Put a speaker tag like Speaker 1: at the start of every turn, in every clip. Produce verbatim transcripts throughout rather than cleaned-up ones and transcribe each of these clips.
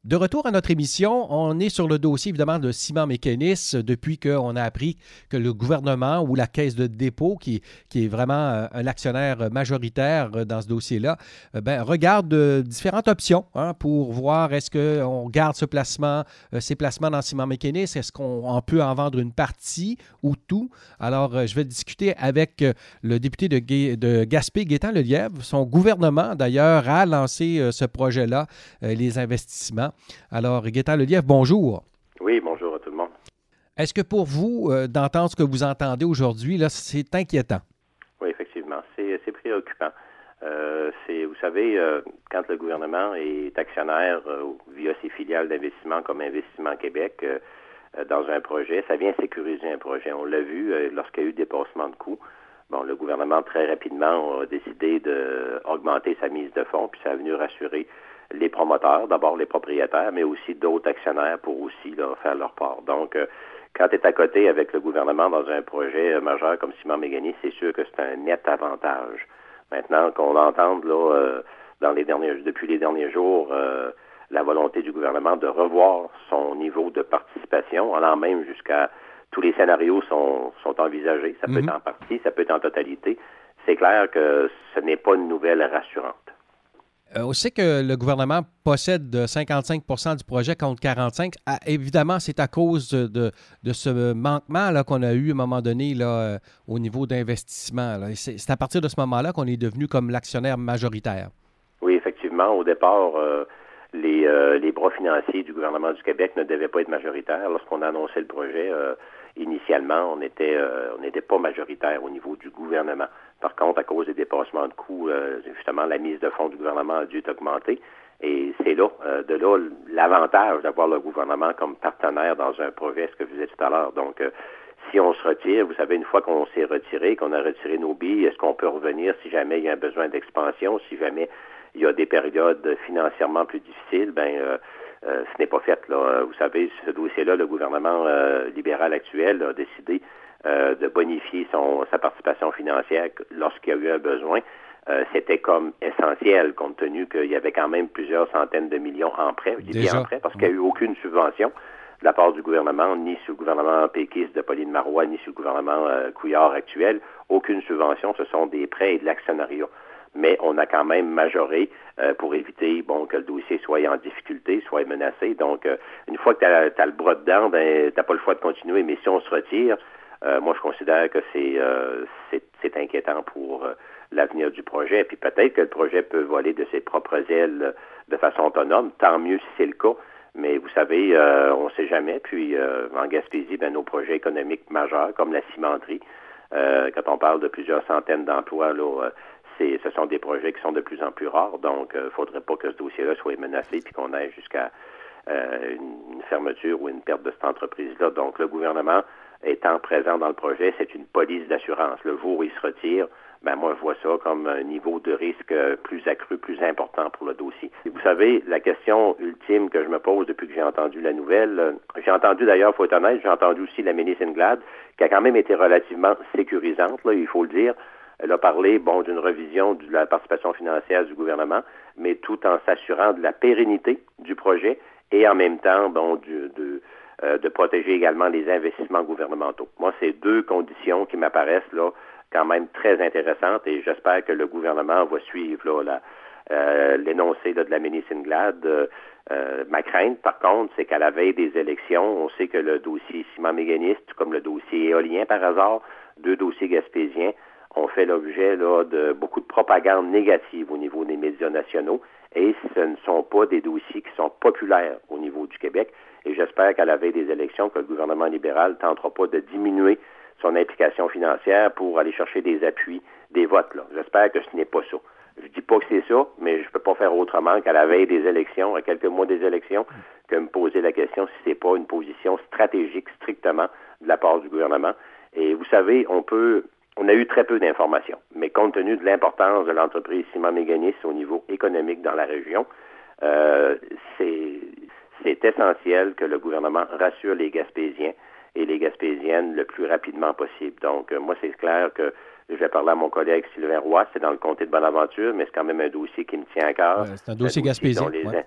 Speaker 1: De retour à notre émission, on est sur le dossier évidemment de Ciment Mécanis depuis qu'on a appris que le gouvernement ou la Caisse de dépôt, qui, qui est vraiment euh, un actionnaire majoritaire euh, dans ce dossier-là, euh, ben, regarde euh, différentes options hein, pour voir est-ce qu'on garde ce placement, euh, ces placements dans Ciment Mécanis, est-ce qu'on on peut en vendre une partie ou tout. Alors, euh, je vais discuter avec euh, le député de, Gai- de Gaspé, Gaétan Lelièvre. Son gouvernement, d'ailleurs, a lancé euh, ce projet-là, euh, les investissements. Alors, Gaétan Lelièvre, bonjour.
Speaker 2: Oui, bonjour à tout le monde.
Speaker 1: Est-ce que pour vous, euh, d'entendre ce que vous entendez aujourd'hui, là, c'est inquiétant?
Speaker 2: Oui, effectivement, c'est, c'est préoccupant. Euh, c'est, vous savez, euh, quand le gouvernement est actionnaire euh, via ses filiales d'investissement comme Investissement Québec euh, euh, dans un projet, ça vient sécuriser un projet. On l'a vu euh, lorsqu'il y a eu dépassement de coûts. Bon, le gouvernement, très rapidement, a décidé d'augmenter sa mise de fonds, puis ça a venu rassurer les promoteurs, d'abord les propriétaires, mais aussi d'autres actionnaires pour aussi là, faire leur part. Donc, euh, quand tu es à côté avec le gouvernement dans un projet euh, majeur comme Ciment Mécanis, c'est sûr que c'est un net avantage. Maintenant, qu'on entende là, euh, dans les derniers, depuis les derniers jours, euh, la volonté du gouvernement de revoir son niveau de participation, allant même jusqu'à tous les scénarios sont, sont envisagés. Ça peut
Speaker 1: Mm-hmm.
Speaker 2: être en partie, ça peut être en totalité. C'est clair que ce n'est pas une nouvelle rassurante.
Speaker 1: Euh, on sait que le gouvernement possède cinquante-cinq pour cent du projet contre quarante-cinq pour cent. Ah, évidemment, c'est à cause de, de ce manquement là, qu'on a eu à un moment donné là, euh, au niveau d'investissement. Là. C'est, c'est à partir de ce moment-là qu'on est devenu comme l'actionnaire majoritaire.
Speaker 2: Oui, effectivement. Au départ, euh, les, euh, les bras financiers du gouvernement du Québec ne devaient pas être majoritaires. Lorsqu'on a annoncé le projet, euh, initialement, on était, euh, on n'était pas majoritaire au niveau du gouvernement. Par contre, à cause des dépassements de coûts, euh, justement, la mise de fonds du gouvernement a dû augmenter. Et c'est là, euh, de là, l'avantage d'avoir le gouvernement comme partenaire dans un projet, ce que je vous disais tout à l'heure. Donc, euh, si on se retire, vous savez, une fois qu'on s'est retiré, qu'on a retiré nos billes, est-ce qu'on peut revenir si jamais il y a un besoin d'expansion, si jamais il y a des périodes financièrement plus difficiles, ben euh, euh, ce n'est pas fait. Là. Vous savez, ce dossier-là, le gouvernement euh, libéral actuel a décidé Euh, de bonifier son, sa participation financière lorsqu'il y a eu un besoin. Euh, c'était comme essentiel, compte tenu qu'il y avait quand même plusieurs centaines de millions en prêt. Je dis bien en prêt parce qu'il n'y a eu aucune subvention de la part du gouvernement, ni sous le gouvernement péquiste de Pauline Marois, ni sous le gouvernement euh, Couillard actuel. Aucune subvention, ce sont des prêts et de l'actionnariat. Mais on a quand même majoré euh, pour éviter bon que le dossier soit en difficulté, soit menacé. Donc, euh, une fois que tu as le bras dedans, ben, tu n'as pas le choix de continuer. Mais si on se retire, Euh, moi, je considère que c'est, euh, c'est, c'est inquiétant pour euh, l'avenir du projet. Puis peut-être que le projet peut voler de ses propres ailes euh, de façon autonome. Tant mieux si c'est le cas. Mais vous savez, euh, on ne sait jamais. Puis euh, en Gaspésie, ben, nos projets économiques majeurs, comme la cimenterie, euh, quand on parle de plusieurs centaines d'emplois, là, euh, c'est, ce sont des projets qui sont de plus en plus rares. Donc, il euh, ne faudrait pas que ce dossier-là soit menacé puis qu'on aille jusqu'à euh, une, une fermeture ou une perte de cette entreprise-là. Donc, le gouvernement étant présent dans le projet, c'est une police d'assurance. Le jour où il se retire, ben moi, je vois ça comme un niveau de risque plus accru, plus important pour le dossier. Et vous savez, la question ultime que je me pose depuis que j'ai entendu la nouvelle, euh, j'ai entendu d'ailleurs, il faut être honnête, j'ai entendu aussi la ministre Anglade, qui a quand même été relativement sécurisante, là, il faut le dire. Elle a parlé, bon, d'une revision de la participation financière du gouvernement, mais tout en s'assurant de la pérennité du projet et en même temps, bon, du, de de protéger également les investissements gouvernementaux. Moi, c'est deux conditions qui m'apparaissent là quand même très intéressantes et j'espère que le gouvernement va suivre là, la, euh, l'énoncé là, de la ministre Anglade. Euh, euh, ma crainte, par contre, c'est qu'à la veille des élections, on sait que le dossier Ciment Mécanis, comme le dossier éolien par hasard, deux dossiers gaspésiens, ont fait l'objet là, de beaucoup de propagande négative au niveau des médias nationaux et ce ne sont pas des dossiers qui sont populaires au niveau du Québec. Et j'espère qu'à la veille des élections, que le gouvernement libéral ne tentera pas de diminuer son implication financière pour aller chercher des appuis, des votes. Là. J'espère que ce n'est pas ça. Je dis pas que c'est ça, mais je ne peux pas faire autrement qu'à la veille des élections, à quelques mois des élections, que me poser la question si ce n'est pas une position stratégique strictement de la part du gouvernement. Et vous savez, on peut... On a eu très peu d'informations, mais compte tenu de l'importance de l'entreprise Ciment Mécanis au niveau économique dans la région, euh, c'est, c'est essentiel que le gouvernement rassure les Gaspésiens et les Gaspésiennes le plus rapidement possible. Donc, euh, moi, c'est clair que je vais parler à mon collègue Sylvain Roy, c'est dans le comté de Bonaventure, mais c'est quand même un dossier qui me tient à cœur.
Speaker 1: Ouais, c'est un dossier un gaspésien.
Speaker 2: Les,
Speaker 1: ouais.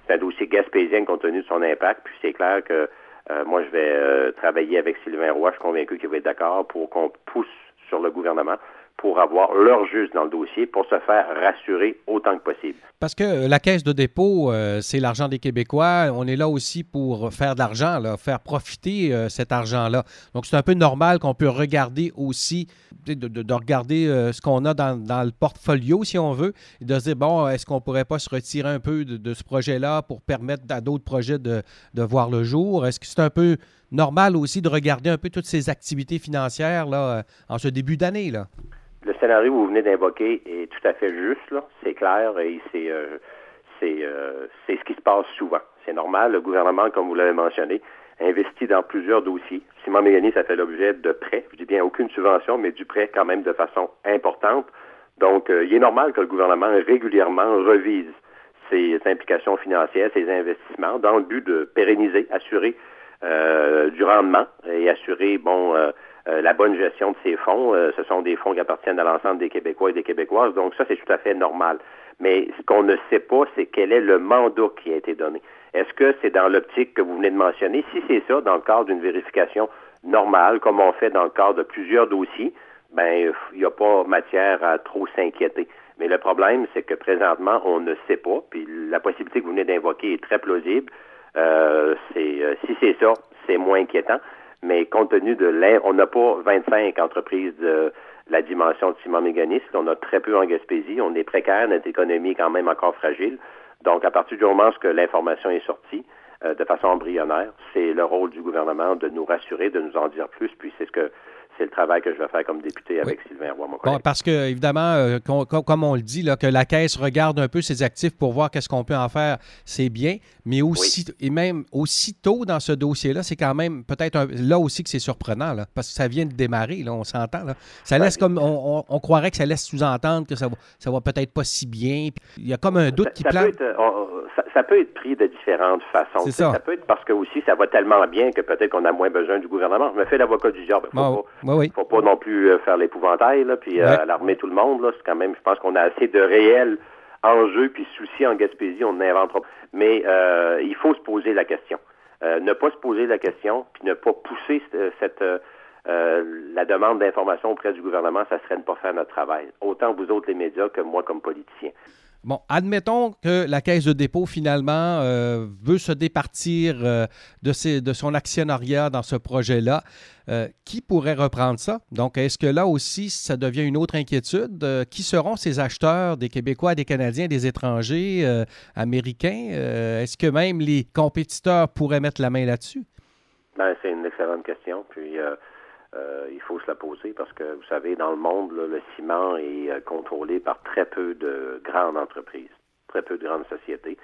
Speaker 2: c'est un dossier gaspésien compte tenu de son impact. Puis c'est clair que euh, moi, je vais euh, travailler avec Sylvain Roy. Je suis convaincu qu'il va être d'accord pour qu'on pousse sur le gouvernement pour avoir leur juste dans le dossier, pour se faire rassurer autant que possible.
Speaker 1: Parce que la Caisse de dépôt, euh, c'est l'argent des Québécois. On est là aussi pour faire de l'argent, là, faire profiter euh, cet argent-là. Donc, c'est un peu normal qu'on peut regarder aussi, de, de, de regarder euh, ce qu'on a dans, dans le portfolio, si on veut, et de se dire, bon, est-ce qu'on ne pourrait pas se retirer un peu de, de ce projet-là pour permettre à d'autres projets de, de voir le jour? Est-ce que c'est un peu normal aussi de regarder un peu toutes ces activités financières là, en ce début d'année, là?
Speaker 2: Le scénario que vous venez d'invoquer est tout à fait juste, là. C'est clair et c'est euh, c'est euh, c'est ce qui se passe souvent. C'est normal. Le gouvernement, comme vous l'avez mentionné, investit dans plusieurs dossiers. Ciment Mécanique, ça fait l'objet de prêts. Je dis bien aucune subvention, mais du prêt quand même de façon importante. Donc, euh, il est normal que le gouvernement régulièrement revise ses implications financières, ses investissements, dans le but de pérenniser, assurer euh, du rendement et assurer, bon, euh, Euh, la bonne gestion de ces fonds. Euh, ce sont des fonds qui appartiennent à l'ensemble des Québécois et des Québécoises, donc ça, c'est tout à fait normal. Mais ce qu'on ne sait pas, c'est quel est le mandat qui a été donné. Est-ce que c'est dans l'optique que vous venez de mentionner? Si c'est ça, dans le cadre d'une vérification normale, comme on fait dans le cadre de plusieurs dossiers, ben il n'y a pas matière à trop s'inquiéter. Mais le problème, c'est que présentement, on ne sait pas, puis la possibilité que vous venez d'invoquer est très plausible. Euh, c'est, euh, si c'est ça, c'est moins inquiétant. Mais compte tenu de l'in... on n'a pas vingt-cinq entreprises de la dimension de Ciment Mécanique, on a très peu en Gaspésie, on est précaire, notre économie est quand même encore fragile. Donc, à partir du moment où l'information est sortie, euh, de façon embryonnaire, c'est le rôle du gouvernement de nous rassurer, de nous en dire plus, puis c'est ce que c'est le travail que je vais faire comme député avec oui. Sylvain Roy, mon collègue.
Speaker 1: Bon, parce que, évidemment, euh, com- comme on le dit, là, que la Caisse regarde un peu ses actifs pour voir qu'est-ce qu'on peut en faire, c'est bien, mais aussi, oui. et même aussitôt dans ce dossier-là, c'est quand même peut-être un, là aussi que c'est surprenant, là, parce que ça vient de démarrer, là, on s'entend. Là. Ça laisse ben, comme, on, on, on croirait que ça laisse sous-entendre que ça va, ça va peut-être pas si bien. Il y a comme un doute
Speaker 2: ça,
Speaker 1: qui
Speaker 2: ça
Speaker 1: plane.
Speaker 2: Peut être, on, ça, ça peut être pris de différentes façons.
Speaker 1: C'est ça.
Speaker 2: Ça peut être parce que aussi ça va tellement bien que peut-être qu'on a moins besoin du gouvernement. Je me fais l'avocat du diable. Il faut,
Speaker 1: oh, oui, oui.
Speaker 2: faut pas non plus faire l'épouvantail, là, puis ouais. euh, alarmer tout le monde. Là. C'est quand même, je pense qu'on a assez de réels enjeux puis soucis en Gaspésie, on n'inventera pas. Mais euh, il faut se poser la question. Euh, ne pas se poser la question, puis ne pas pousser cette euh, euh, la demande d'information auprès du gouvernement, ça serait ne pas faire notre travail. Autant vous autres les médias que moi comme politicien.
Speaker 1: Bon, admettons que la Caisse de dépôt, finalement, euh, veut se départir euh, de, ses, de son actionnariat dans ce projet-là. Euh, qui pourrait reprendre ça? Donc, est-ce que là aussi, ça devient une autre inquiétude? Euh, qui seront ces acheteurs, des Québécois, des Canadiens, des étrangers, euh, américains? Euh, est-ce que même les compétiteurs pourraient mettre la main là-dessus?
Speaker 2: Ben, c'est une excellente question. Puis, euh, euh, il faut se la poser parce que, vous savez, dans le monde, là, le ciment est euh, contrôlé par très peu de grandes entreprises, très peu de grandes sociétés.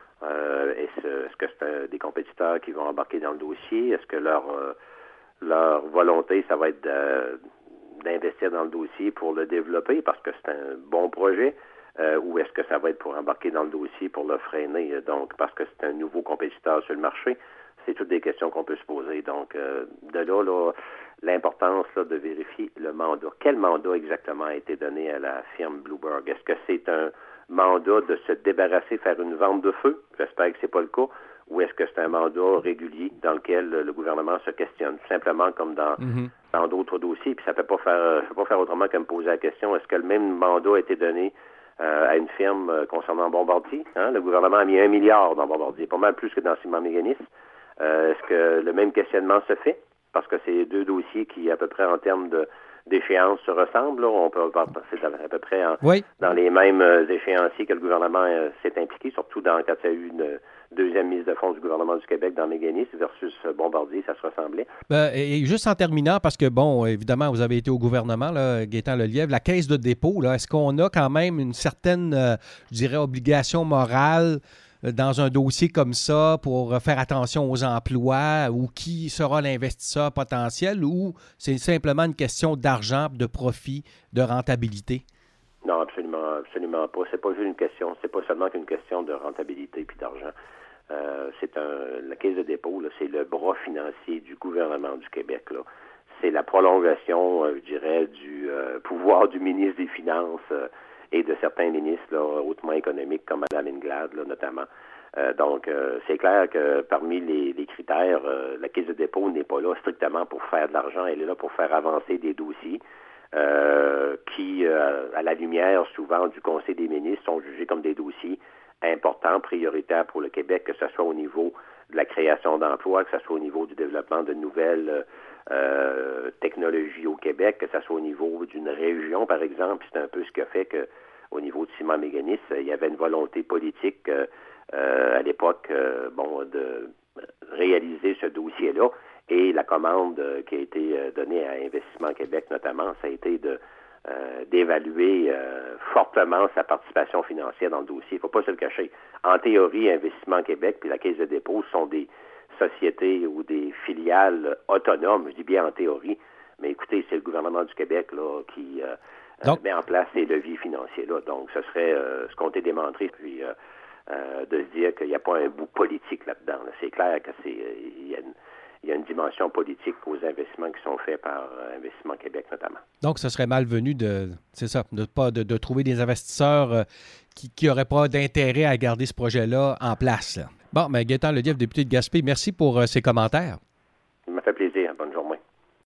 Speaker 2: Euh, est-ce, est-ce que c'est euh, des compétiteurs qui vont embarquer dans le dossier? Est-ce que leur... Euh, Leur volonté, ça va être de, d'investir dans le dossier pour le développer parce que c'est un bon projet euh, ou est-ce que ça va être pour embarquer dans le dossier pour le freiner, donc parce que c'est un nouveau compétiteur sur le marché? C'est toutes des questions qu'on peut se poser. Donc, euh, de là, là, l'importance là, de vérifier le mandat. Quel mandat exactement a été donné à la firme Bloomberg? Est-ce que c'est un mandat de se débarrasser, faire une vente de feu? J'espère que c'est pas le cas. Ou est-ce que c'est un mandat régulier dans lequel le gouvernement se questionne, tout simplement comme dans, mm-hmm. dans d'autres dossiers, puis ça ne peut pas faire, peut pas faire autrement que me poser la question, est-ce que le même mandat a été donné euh, à une firme euh, concernant Bombardier? Hein? Le gouvernement a mis un milliard dans Bombardier, pas mal plus que dans Ciment Mécanique. Euh, est-ce que le même questionnement se fait? Parce que c'est deux dossiers qui, à peu près en termes de d'échéance se ressemblent. Là. On peut c'est à peu près en, oui. dans les mêmes échéanciers que le gouvernement euh, s'est impliqué, surtout dans, quand il y a eu une deuxième mise de fonds du gouvernement du Québec dans Mécanis versus Bombardier, ça se ressemblait.
Speaker 1: Ben, et juste en terminant, parce que, bon, évidemment, vous avez été au gouvernement, là, Gaétan Lelièvre, la caisse de dépôt, là, est-ce qu'on a quand même une certaine, euh, je dirais, obligation morale euh, dans un dossier comme ça pour faire attention aux emplois ou qui sera l'investisseur potentiel ou c'est simplement une question d'argent, de profit, de rentabilité?
Speaker 2: Non, absolument, absolument pas. C'est pas juste une question, c'est pas seulement qu'une question de rentabilité puis d'argent. Euh, c'est un, la caisse de dépôt, là, c'est le bras financier du gouvernement du Québec. Là. C'est la prolongation, euh, je dirais, du euh, pouvoir du ministre des Finances euh, et de certains ministres là, hautement économiques comme Mme Anglade, là, notamment. Euh, donc, euh, c'est clair que parmi les, les critères, euh, la Caisse de dépôt n'est pas là strictement pour faire de l'argent, elle est là pour faire avancer des dossiers euh, qui, euh, à la lumière souvent du Conseil des ministres, sont jugés comme des dossiers importants, prioritaires pour le Québec, que ce soit au niveau de la création d'emplois, que ce soit au niveau du développement de nouvelles euh, technologies au Québec, que ce soit au niveau d'une région, par exemple. C'est un peu ce qui a fait que, au niveau de Ciment Mécanis, il y avait une volonté politique euh, euh, à l'époque, euh, bon, de réaliser ce dossier-là. Et la commande euh, qui a été euh, donnée à Investissement Québec, notamment, ça a été de Euh, d'évaluer euh, fortement sa participation financière dans le dossier. Il ne faut pas se le cacher. En théorie, Investissement Québec puis la Caisse de dépôt sont des sociétés ou des filiales autonomes, je dis bien en théorie, mais écoutez, c'est le gouvernement du Québec là qui euh, Donc, met en place ces leviers financiers-là. Donc, ce serait euh, ce qu'on t'a démontré, puis euh, euh, de se dire qu'il n'y a pas un bout politique là-dedans. Là. C'est clair que c'est il y a une Il y a une dimension politique aux investissements qui sont faits par euh, Investissement Québec, notamment.
Speaker 1: Donc, ce serait malvenu de, c'est ça, de, pas, de, de trouver des investisseurs euh, qui n'auraient pas d'intérêt à garder ce projet-là en place. Là. Bon, mais Gaétan Lelièvre, député de Gaspé, merci pour euh, ces commentaires.